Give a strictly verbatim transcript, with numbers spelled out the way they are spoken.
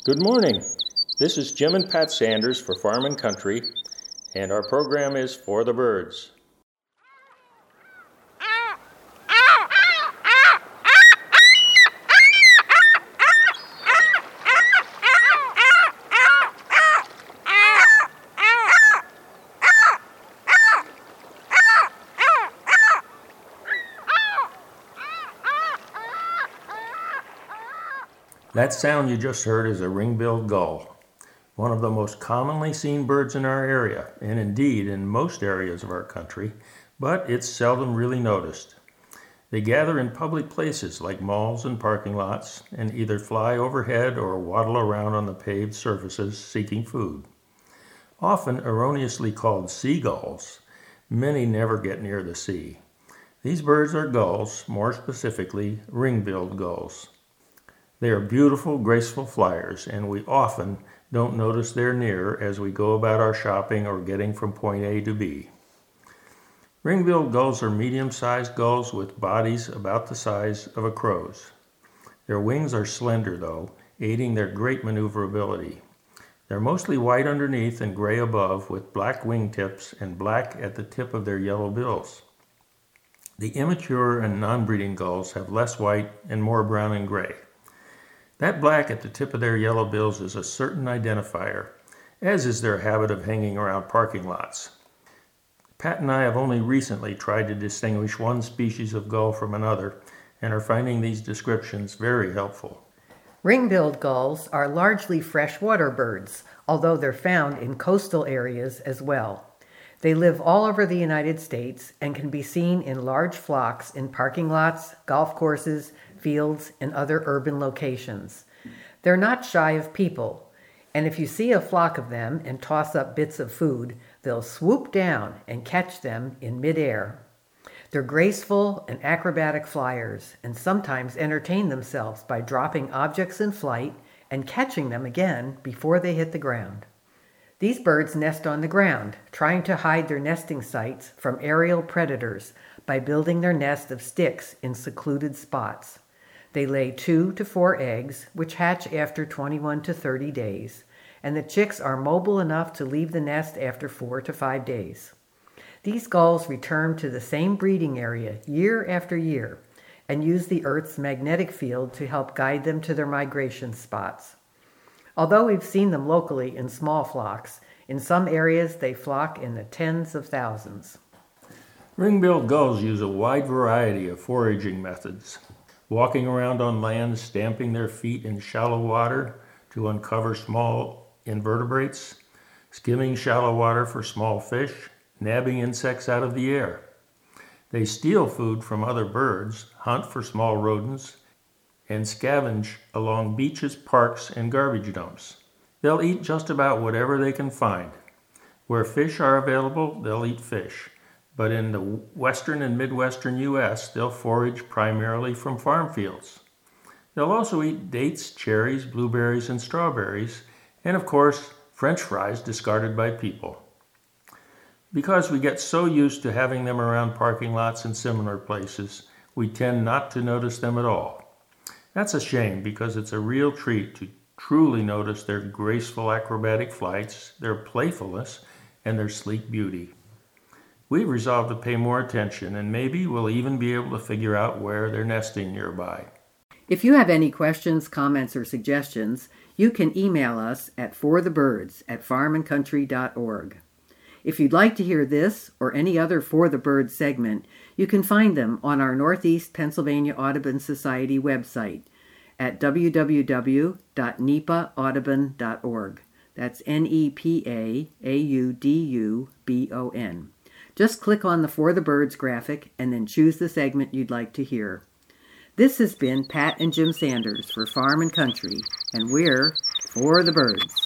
Good morning. This is Jim and Pat Sanders for Farm and Country, and our program is For the Birds. That sound you just heard is a ring-billed gull, one of the most commonly seen birds in our area, and indeed in most areas of our country, but it's seldom really noticed. They gather in public places like malls and parking lots, and either fly overhead or waddle around on the paved surfaces seeking food. Often erroneously called seagulls, many never get near the sea. These birds are gulls, more specifically ring-billed gulls. They are beautiful, graceful flyers, and we often don't notice they're near as we go about our shopping or getting from point A to B. Ring-billed gulls are medium-sized gulls with bodies about the size of a crow's. Their wings are slender, though, aiding their great maneuverability. They're mostly white underneath and gray above, with black wingtips and black at the tip of their yellow bills. The immature and non-breeding gulls have less white and more brown and gray. That black at the tip of their yellow bills is a certain identifier, as is their habit of hanging around parking lots. Pat and I have only recently tried to distinguish one species of gull from another and are finding these descriptions very helpful. Ring-billed gulls are largely freshwater birds, although they're found in coastal areas as well. They live all over the United States and can be seen in large flocks in parking lots, golf courses, fields, and other urban locations. They're not shy of people, and if you see a flock of them and toss up bits of food, they'll swoop down and catch them in midair. They're graceful and acrobatic flyers, and sometimes entertain themselves by dropping objects in flight and catching them again before they hit the ground. These birds nest on the ground, trying to hide their nesting sites from aerial predators by building their nest of sticks in secluded spots. They lay two to four eggs, which hatch after twenty-one to thirty days, and the chicks are mobile enough to leave the nest after four to five days. These gulls return to the same breeding area year after year and use the Earth's magnetic field to help guide them to their migration spots. Although we've seen them locally in small flocks, in some areas they flock in the tens of thousands. Ring-billed gulls use a wide variety of foraging methods. Walking around on land, stamping their feet in shallow water to uncover small invertebrates, skimming shallow water for small fish, nabbing insects out of the air. They steal food from other birds, hunt for small rodents, and scavenge along beaches, parks, and garbage dumps. They'll eat just about whatever they can find. Where fish are available, they'll eat fish. But in the western and midwestern U S, they'll forage primarily from farm fields. They'll also eat dates, cherries, blueberries, and strawberries, and of course, French fries discarded by people. Because we get so used to having them around parking lots and similar places, we tend not to notice them at all. That's a shame, because it's a real treat to truly notice their graceful acrobatic flights, their playfulness, and their sleek beauty. We've resolved to pay more attention, and maybe we'll even be able to figure out where they're nesting nearby. If you have any questions, comments, or suggestions, you can email us at forthebirds at farm and country dot org. If you'd like to hear this or any other For the Birds segment, you can find them on our Northeast Pennsylvania Audubon Society website at w w w dot nepa audubon dot org. That's N E P A A U D U B O N. Just click on the For the Birds graphic and then choose the segment you'd like to hear. This has been Pat and Jim Sanders for Farm and Country, and we're For the Birds.